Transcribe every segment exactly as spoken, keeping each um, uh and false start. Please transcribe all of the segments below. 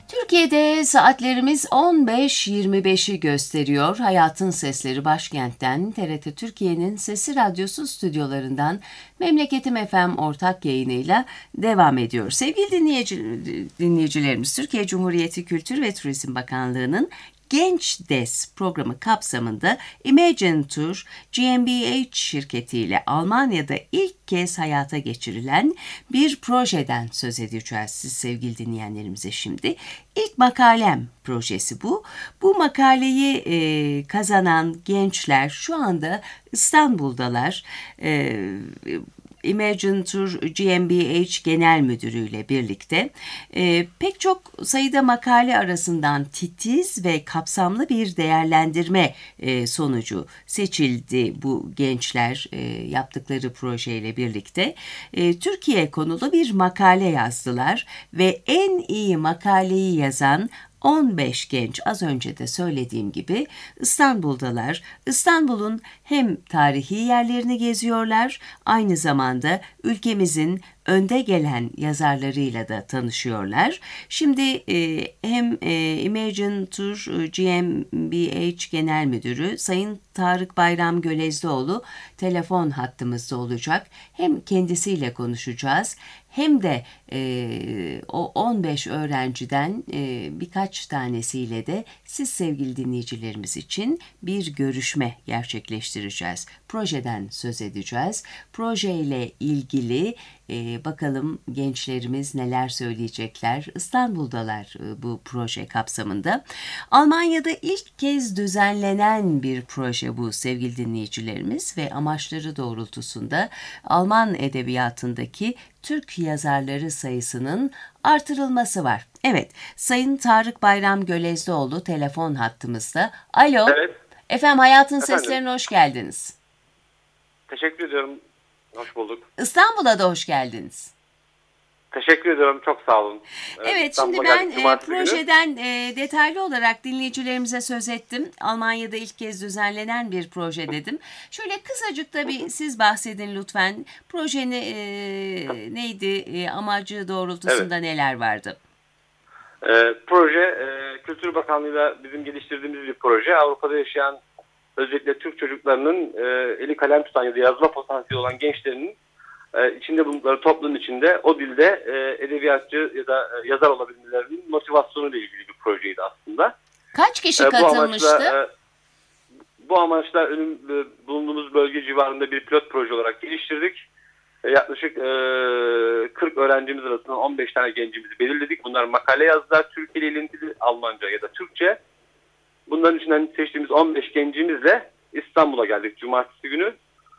Türkiye'de saatlerimiz on beş yirmi beşi gösteriyor. Hayatın Sesleri başkentten T R T Türkiye'nin Sesi Radyosu stüdyolarından Memleketim F M ortak yayınıyla devam ediyor. Sevgili dinleyici, dinleyicilerimiz, Türkiye Cumhuriyeti Kültür ve Turizm Bakanlığı'nın Genç Des programı kapsamında Imagine Tour G m B H şirketiyle Almanya'da ilk kez hayata geçirilen bir projeden söz edeceğiz siz sevgili dinleyenlerimize şimdi. İlk makalem projesi bu. Bu makaleyi e, kazanan gençler şu anda İstanbul'dalar. E, Imagine Tour G m B H Genel Müdürü ile birlikte e, pek çok sayıda makale arasından titiz ve kapsamlı bir değerlendirme e, sonucu seçildi bu gençler e, yaptıkları projeyle birlikte. E, Türkiye konulu bir makale yazdılar ve en iyi makaleyi yazan on beş genç, az önce de söylediğim gibi İstanbul'dalar. İstanbul'un hem tarihi yerlerini geziyorlar, aynı zamanda ülkemizin önde gelen yazarlarıyla da tanışıyorlar. Şimdi e, hem e, Imagine Tour G m B H Genel Müdürü Sayın Tarık Bayram Gölezlioğlu telefon hattımızda olacak. Hem kendisiyle konuşacağız hem de e, o on beş öğrenciden e, birkaç tanesiyle de siz sevgili dinleyicilerimiz için bir görüşme gerçekleştireceğiz. Projeden söz edeceğiz. Projeyle ilgili e, bakalım gençlerimiz neler söyleyecekler. İstanbul'dalar e, bu proje kapsamında. Almanya'da ilk kez düzenlenen bir proje bu sevgili dinleyicilerimiz ve amaçları doğrultusunda Alman edebiyatındaki Türk yazarları sayısının artırılması var. Evet, Sayın Tarık Bayram Gölezlioğlu telefon hattımızda. Alo. Evet. Efendim, Hayatın Efendim. Seslerine hoş geldiniz. Teşekkür ediyorum. Hoş bulduk. İstanbul'a da hoş geldiniz. Teşekkür ediyorum. Çok sağ olun. Evet, şimdi ben e, projeden e, detaylı olarak dinleyicilerimize söz ettim. Almanya'da ilk kez düzenlenen bir proje dedim. Şöyle kısacık da bir siz bahsedin lütfen. Projenin e, neydi, e, amacı doğrultusunda evet. neler vardı? E, proje, e, Kültür Bakanlığı'yla bizim geliştirdiğimiz bir proje. Avrupa'da yaşayan özellikle Türk çocuklarının e, eli kalem tutan ya da yazma potansiyeli olan gençlerinin e, içinde bulundukları toplumun içinde o dilde e, edebiyatçı ya da e, yazar olabilmelerinin motivasyonuyla ilgili bir projeydi aslında. Kaç kişi e, katılmıştı? Bu amaçla, e, bu amaçla önüm, e, bulunduğumuz bölge civarında bir pilot proje olarak geliştirdik. E, yaklaşık e, kırk öğrencimiz arasında on beş tane gencimizi belirledik. Bunlar makale yazdılar. Türkiye ile ilintili Almanca ya da Türkçe. Bunların içinden seçtiğimiz on beş gencimizle İstanbul'a geldik cumartesi günü.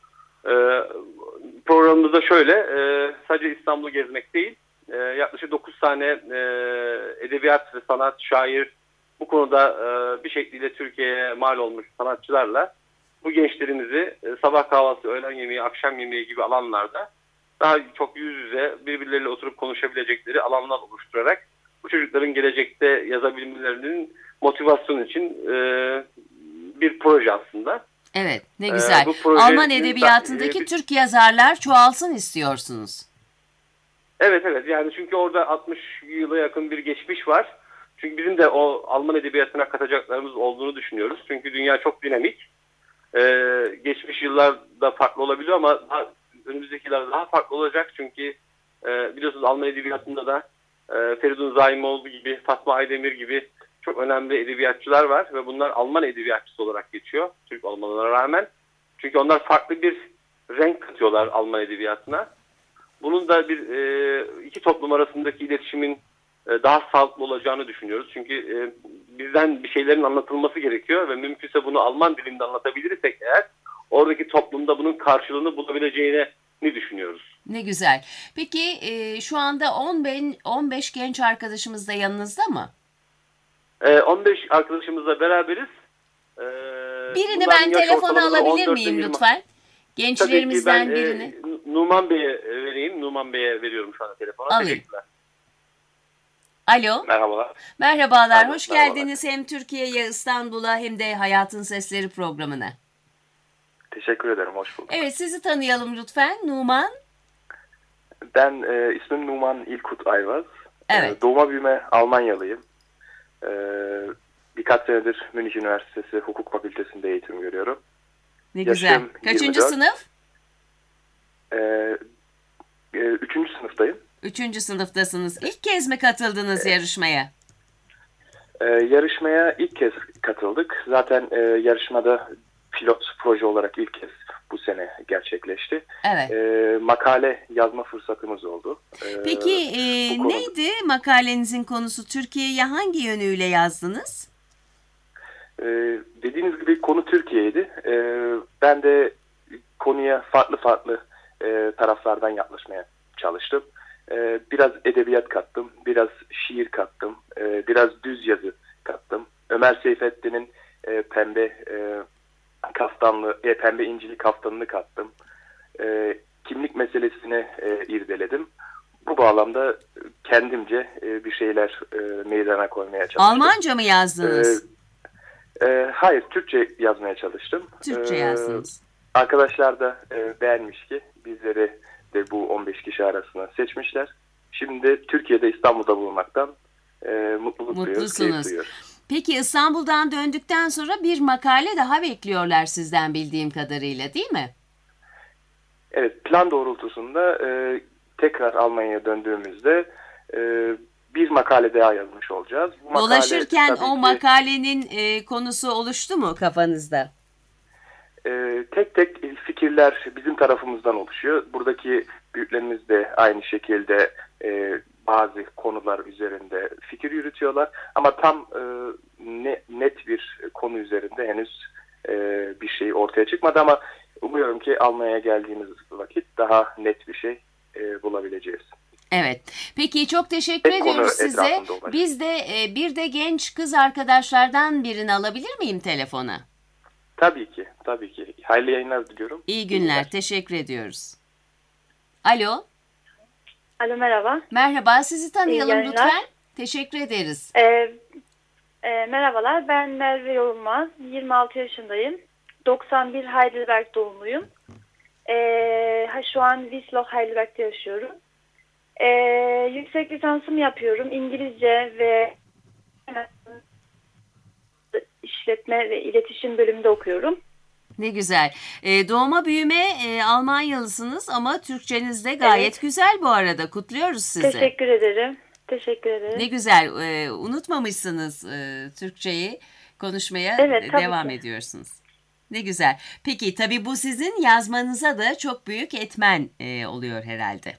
Ee, programımızda şöyle, e, sadece İstanbul'u gezmek değil, e, yaklaşık dokuz tane e, edebiyat ve sanat, şair, bu konuda e, bir şekilde Türkiye'ye mal olmuş sanatçılarla bu gençlerimizi e, sabah kahvaltısı, öğlen yemeği, akşam yemeği gibi alanlarda daha çok yüz yüze birbirleriyle oturup konuşabilecekleri alanlar oluşturarak bu çocukların gelecekte yazabilmelerinin motivasyon için e, bir proje aslında. Evet, ne güzel. Ee, proje, Alman edebiyatındaki e, Türk yazarlar çoğalsın istiyorsunuz. Evet, evet. Yani çünkü orada altmış yıla yakın bir geçmiş var. Çünkü bizim de o Alman edebiyatına katacaklarımız olduğunu düşünüyoruz. Çünkü dünya çok dinamik. Ee, geçmiş yıllarda farklı olabiliyor ama daha, önümüzdeki yıllarda daha farklı olacak. Çünkü e, biliyorsunuz Alman edebiyatında da e, Feridun Zaimoğlu gibi, Fatma Aydemir gibi çok önemli edebiyatçılar var ve bunlar Alman edebiyatçısı olarak geçiyor Türk olmalarına rağmen. Çünkü onlar farklı bir renk katıyorlar Alman edebiyatına. Bunun da bir e, iki toplum arasındaki iletişimin e, daha sağlıklı olacağını düşünüyoruz. Çünkü e, bizden bir şeylerin anlatılması gerekiyor ve mümkünse bunu Alman dilinde anlatabilirsek eğer oradaki toplumda bunun karşılığını bulabileceğini düşünüyoruz. Ne güzel. Peki e, şu anda on beş genç arkadaşımız da yanınızda mı? on beş arkadaşımızla beraberiz. Ee, birini ben telefona alabilir miyim lütfen? Gençlerimizden ben, birini. E, Numan Bey'e vereyim. Numan Bey'e veriyorum şu anda telefonu. Alayım. Alo. Merhabalar. Merhabalar. Alo, hoş merhabalar. geldiniz hem Türkiye'ye, İstanbul'a hem de Hayatın Sesleri programına. Teşekkür ederim. Hoş bulduk. Evet, sizi tanıyalım lütfen. Numan. Ben e, ismim Numan İlkut Ayvaz. Evet. E, doğma büyüme Almanyalıyım. E, birkaç senedir Münih Üniversitesi Hukuk Fakültesi'nde eğitim görüyorum. Ne güzel. Yaşım Kaçıncı yirmi dört. sınıf? E, e, üçüncü sınıftayım. Üçüncü sınıftasınız. İlk kez mi katıldınız yarışmaya? E, yarışmaya ilk kez katıldık. Zaten e, yarışmada pilot proje olarak ilk kez bu sene gerçekleşti. Evet. E, makale yazma fırsatımız oldu. E, Peki e, bu konu- neydi makalenizin konusu? Türkiye'ye hangi yönüyle yazdınız? e, dediğiniz gibi konu Türkiye'ydi. E, ben de konuya farklı farklı e, taraflardan yaklaşmaya çalıştım. E, biraz edebiyat kattım, biraz şiir kattım, e, biraz düz yazı kattım. Ömer Seyfettin'in e, pembe e, kaftanlı, e, pembe incili kaftanını kattım. E, kimlik meselesini e, irdeledim. Bu bağlamda kendimce e, bir şeyler e, meydana koymaya çalıştım. Almanca mı yazdınız? E, e, hayır, Türkçe yazmaya çalıştım. Türkçe E, yazdınız. Arkadaşlar da e, beğenmiş ki bizleri de bu on beş kişi arasına seçmişler. Şimdi Türkiye'de, İstanbul'da bulunmaktan e, mutluluk duyuyoruz, Mutlusunuz. keyif duyuyoruz. Peki İstanbul'dan döndükten sonra bir makale daha bekliyorlar sizden bildiğim kadarıyla, değil mi? Evet, plan doğrultusunda e, tekrar Almanya'ya döndüğümüzde e, bir makale daha yazmış olacağız. Bu makale Dolaşırken tabii o ki, makalenin e, konusu oluştu mu kafanızda? e, tek tek fikirler bizim tarafımızdan oluşuyor. Buradaki büyüklerimiz de aynı şekilde e, bazı konular üzerinde fikir yürütüyorlar. Ama tam e, ne, net bir konu üzerinde henüz e, bir şey ortaya çıkmadı, ama umuyorum ki Almanya'ya geldiğimiz vakit daha net bir şey e, bulabileceğiz. Evet. Peki çok teşekkür Tek konu ediyoruz size. etrafında olacak. Biz de e, bir de genç kız arkadaşlardan birini alabilir miyim telefona? Tabii ki, tabii ki. Hayırlı yayınlar diliyorum. İyi günler. Teşekkür ediyoruz. Alo. Alo, merhaba. Merhaba. Sizi tanıyalım İyi yayınlar. lütfen. Teşekkür ederiz. Ee, e, merhabalar, ben Merve Yorulmaz, yirmi altı yaşındayım. doksan bir Heidelberg doğumluyum. Ee, ha, şu an Wiesloch Heidelberg'de yaşıyorum. Ee, yüksek lisansımı yapıyorum. İngilizce ve işletme ve iletişim bölümünde okuyorum. Ne güzel. E, doğma büyüme e, Almanyalısınız ama Türkçeniz de gayet Evet. güzel bu arada. Kutluyoruz sizi. Teşekkür ederim. Teşekkür ederim. Ne güzel. E, unutmamışsınız e, Türkçeyi konuşmaya Evet, e, tabii devam ki. ediyorsunuz. Ne güzel. Peki tabii bu sizin yazmanıza da çok büyük etmen e, oluyor herhalde.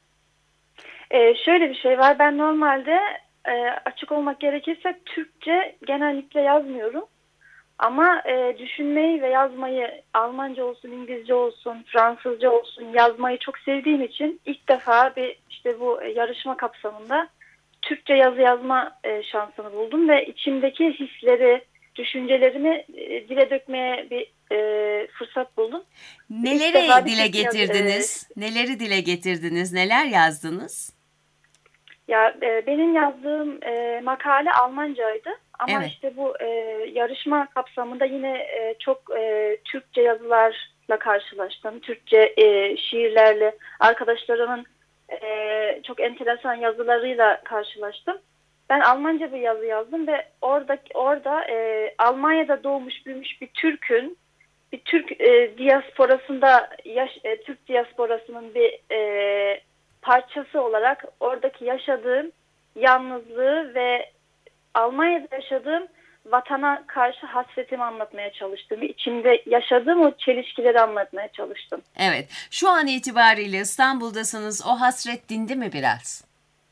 Ee, şöyle bir şey var. Ben normalde e, açık olmak gerekirse Türkçe genellikle yazmıyorum. Ama e, düşünmeyi ve yazmayı Almanca olsun, İngilizce olsun, Fransızca olsun yazmayı çok sevdiğim için ilk defa bir işte bu yarışma kapsamında Türkçe yazı yazma e, şansını buldum ve içimdeki hisleri, düşüncelerimi e, dile dökmeye bir e, fırsat buldum. İlk Neleri defa bir dile Türkçe yaz- getirdiniz? Neleri dile getirdiniz? Neler yazdınız? Ya e, benim yazdığım e, makale Almancaydı ama Evet. işte bu e, yarışma kapsamında yine e, çok e, Türkçe yazılarla karşılaştım. Türkçe e, şiirlerle, arkadaşlarımın e, çok enteresan yazılarıyla karşılaştım. Ben Almanca bir yazı yazdım ve orada orada e, Almanya'da doğmuş büyümüş bir Türk'ün bir Türk e, diasporasında yaş, e, Türk diasporasının bir e, parçası olarak oradaki yaşadığım yalnızlığı ve Almanya'da yaşadığım vatana karşı hasretimi anlatmaya çalıştım. İçimde yaşadığım o çelişkileri anlatmaya çalıştım. Evet. Şu an itibariyle İstanbul'dasınız. O hasret dindi mi biraz?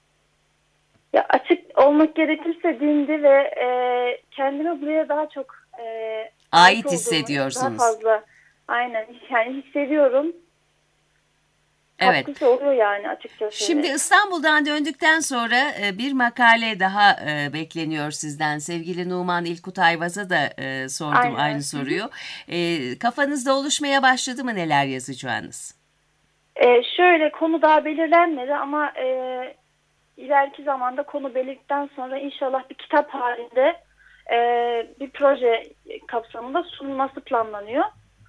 Ya açık olmak gerekirse dindi ve e, kendimi buraya daha çok e, Ait olduğumu, hissediyorsunuz. Daha fazla aynen yani hissediyorum. Evet. Katkısı oluyor yani açıkçası. Şimdi İstanbul'dan döndükten sonra e, bir makale daha e, bekleniyor sizden. Sevgili Numan İlkut Ayvaz'a da e, sordum Aynen. aynı soruyu. E, kafanızda oluşmaya başladı mı neler yazacağınız? Ee, şöyle konu daha belirlenmedi ama e, ileriki zamanda konu belirledikten sonra inşallah bir kitap halinde e, bir proje kapsamında sunulması planlanıyor.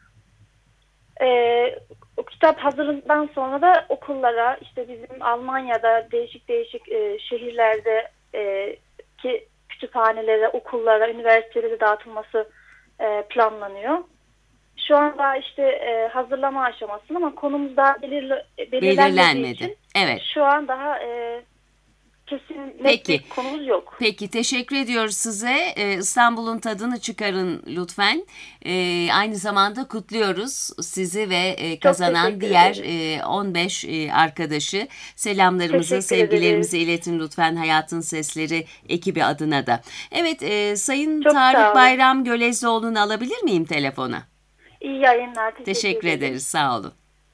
E, o kitap hazırlıktan sonra da okullara işte bizim Almanya'da değişik değişik e, şehirlerde e, ki kütüphane kütüphanelere, okullara, üniversitelere dağıtılması e, planlanıyor. Şu anda işte e, hazırlama aşamasında ama konumuz daha belirli, belirlenmediği Belirlenmedi. için Evet. şu an daha e, kesin net Peki. bir konumuz yok. Peki, teşekkür ediyoruz size. Ee, İstanbul'un tadını çıkarın lütfen. Ee, aynı zamanda kutluyoruz sizi ve e, kazanan teşekkür diğer ederim. e, on beş e, arkadaşı. Selamlarımızı, Teşekkür sevgilerimizi iletin lütfen Hayatın Sesleri ekibi adına da. Evet, e, Sayın Çok sağ Tarık olun. Bayram Gölezlioğlu'nu alabilir miyim telefona? İyi yayınlar. Teşekkür, Teşekkür ederim. ederiz, sağ olun.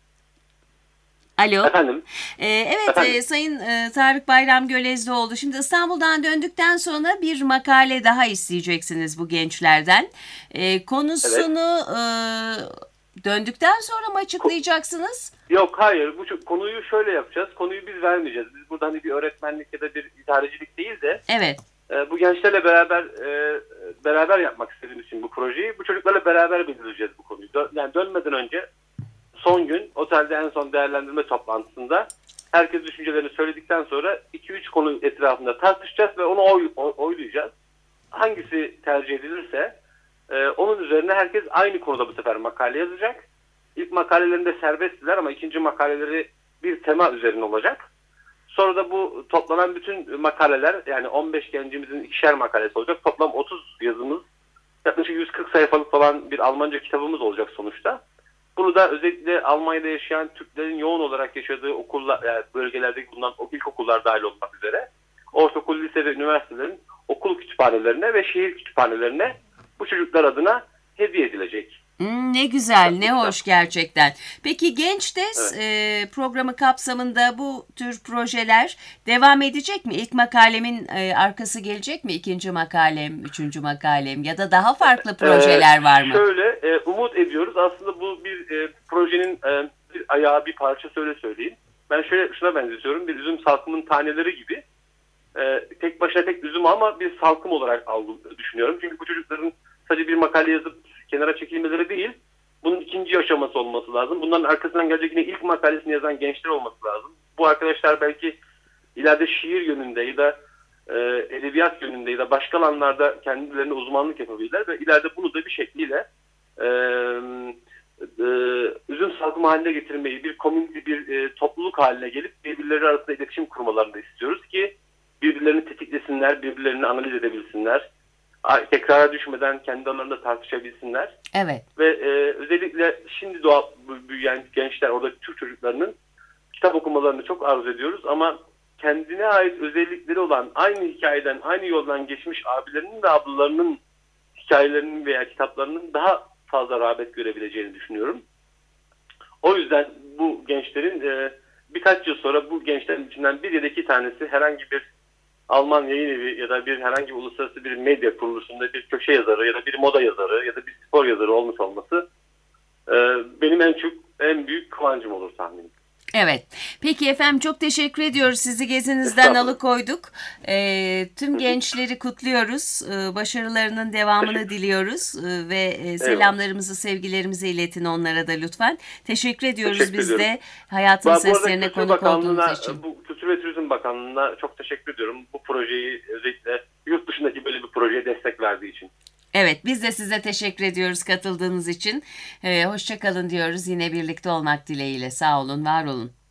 Alo. Efendim? Ee, evet Efendim? e, Sayın e, Tarık Bayram Gölezlioğlu, şimdi İstanbul'dan döndükten sonra bir makale daha isteyeceksiniz bu gençlerden. E, konusunu e, döndükten sonra mı açıklayacaksınız? Yok, hayır. Bu çok- konuyu şöyle yapacağız. Konuyu biz vermeyeceğiz. Biz burada hani bir öğretmenlik ya da bir idarecilik değil de Evet. e, bu gençlerle beraber e, beraber yapmak istediğim için bu projeyi bu çocuklarla beraber belirleyeceğiz bu konuyu. Dön, yani dönmeden önce son gün otelde en son değerlendirme toplantısında herkes düşüncelerini söyledikten sonra iki üç konu etrafında tartışacağız ve onu oy, oy, oylayacağız. Hangisi tercih edilirse e, onun üzerine herkes aynı konuda bu sefer makale yazacak. İlk makalelerinde serbesttiler ama ikinci makaleleri bir tema üzerine olacak. Sonra da bu toplanan bütün makaleler, yani on beş gencimizin ikişer makalesi olacak. Toplam otuz yazımız, yaklaşık yüz kırk sayfalık falan bir Almanca kitabımız olacak sonuçta. Bunu da özellikle Almanya'da yaşayan Türklerin yoğun olarak yaşadığı okullar, yani bölgelerdeki bulunan ilkokullar dahil olmak üzere ortaokul, lise ve üniversitelerin okul kütüphanelerine ve şehir kütüphanelerine bu çocuklar adına hediye edilecek. Hmm, ne güzel, ne hoş gerçekten. Peki Gençtes Evet. e, programı kapsamında bu tür projeler devam edecek mi? İlk makalemin e, arkası gelecek mi? İkinci makalem, üçüncü makalem ya da daha farklı projeler Ee, var mı? Şöyle e, umut ediyoruz. Aslında bu bir e, projenin e, bir ayağı, bir parçası, öyle söyleyeyim. Ben şöyle şuna benzetiyorum. Bir üzüm salkımın taneleri gibi. E, tek başına tek üzüm ama bir salkım olarak algı, düşünüyorum. Çünkü bu çocukların sadece bir makale yazıp kenara çekilmeleri değil, bunun ikinci aşaması olması lazım. Bunların arkasından gelecek yine ilk makalesini yazan gençler olması lazım. Bu arkadaşlar belki ileride şiir yönünde ya da e, edebiyat yönünde ya da başka alanlarda kendilerine uzmanlık yapabilirler ve ileride bunu da bir şekliyle e, e, üzüm salkımı haline getirmeyi, bir komünite, bir e, topluluk haline gelip birbirleri arasında iletişim kurmalarını da istiyoruz ki birbirlerini tetiklesinler, birbirlerini analiz edebilsinler, tekrara düşmeden kendi aralarında tartışabilsinler. Evet. Ve e, özellikle şimdi doğa büyüyen gençler, orada Türk çocuklarının kitap okumalarını çok arzu ediyoruz ama kendine ait özellikleri olan, aynı hikayeden, aynı yoldan geçmiş abilerinin ve ablalarının hikayelerinin veya kitaplarının daha fazla rağbet görebileceğini düşünüyorum. O yüzden bu gençlerin e, birkaç yıl sonra bu gençlerin içinden bir ya da iki tanesi herhangi bir Alman yayın evi ya da bir herhangi bir uluslararası bir medya kuruluşunda bir köşe yazarı ya da bir moda yazarı ya da bir spor yazarı olmuş olması e, benim en çok en büyük kıvancım olur tahminim. Evet. Peki efendim, çok teşekkür ediyoruz. Sizi gezinizden Estağfurullah. alıkoyduk. Ee, tüm gençleri kutluyoruz. Ee, başarılarının devamını diliyoruz. Ee, ve e, selamlarımızı, sevgilerimizi iletin onlara da lütfen. Teşekkür ediyoruz Teşekkür biz de ediyorum. Hayatın Bu arada Seslerine Kültür konuk Bakanlığı'na, olduğunuz için. bu Kültür ve Turizm Bakanlığı'na çok teşekkür ediyorum. Bu projeyi özellikle yurt dışındaki böyle bir projeye destek verdiği için. Evet, biz de size teşekkür ediyoruz katıldığınız için. Ee, hoşça kalın diyoruz. Yine birlikte olmak dileğiyle. Sağ olun, var olun.